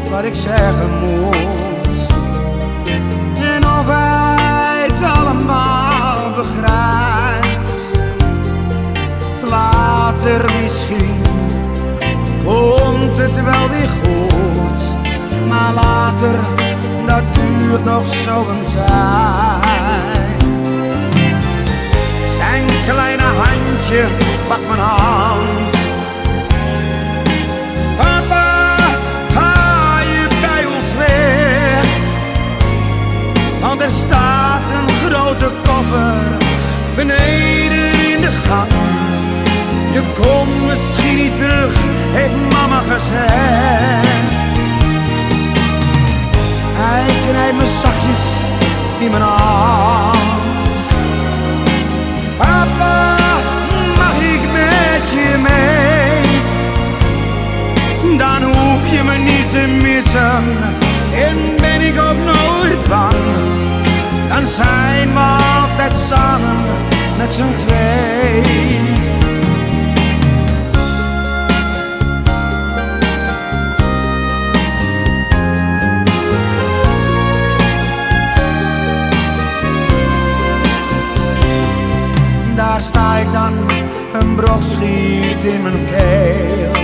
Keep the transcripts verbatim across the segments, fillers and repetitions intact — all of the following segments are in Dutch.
wat ik zeggen moet. En of hij het allemaal begrijpt, later misschien komt het wel weer goed. Maar later, dat duurt nog zo'n tijd. Zijn kleine handje pakt mijn hand. Papa, ga je bij ons weg? Want er staat een grote koffer beneden in de gang. Je komt misschien niet terug, heeft mama gezegd. Hij knijpt me zachtjes in mijn hand. Papa, mag ik met je mee? Dan hoef je me niet te missen en ben ik ook nooit bang. Dan zijn we altijd samen met z'n twee. Daar sta ik dan, een brok schiet in mijn keel.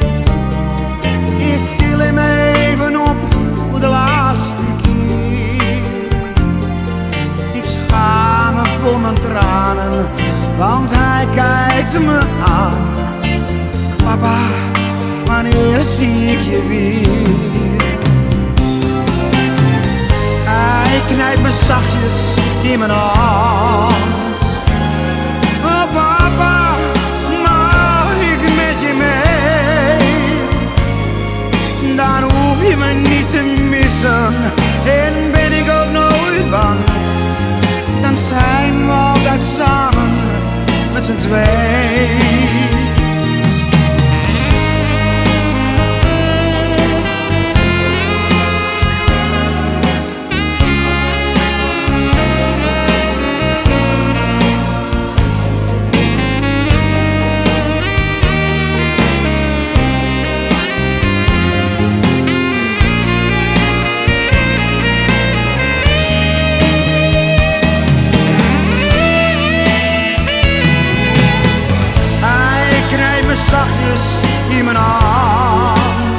Ik til hem even op voor de laatste keer. Ik schaam me voor mijn tranen, want hij kijkt me aan. Papa, wanneer zie ik je weer? Hij knijpt me zachtjes in mijn hand. Papa, mag ik met je mee? Dan hoef je me niet te missen en ben ik ook nooit bang. Dan zijn we altijd samen met z'n twee. Zachtjes in mijn hand.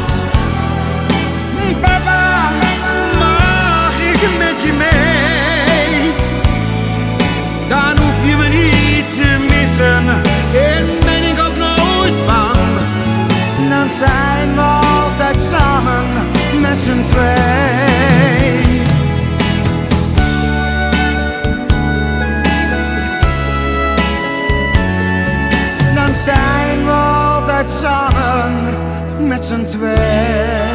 Papa, mag ik met je mee? Dan hoef je me niet te missen en ben ik ook nooit bang. Dan zijn we altijd samen met z'n twee. Dan zijn we samen met z'n twee.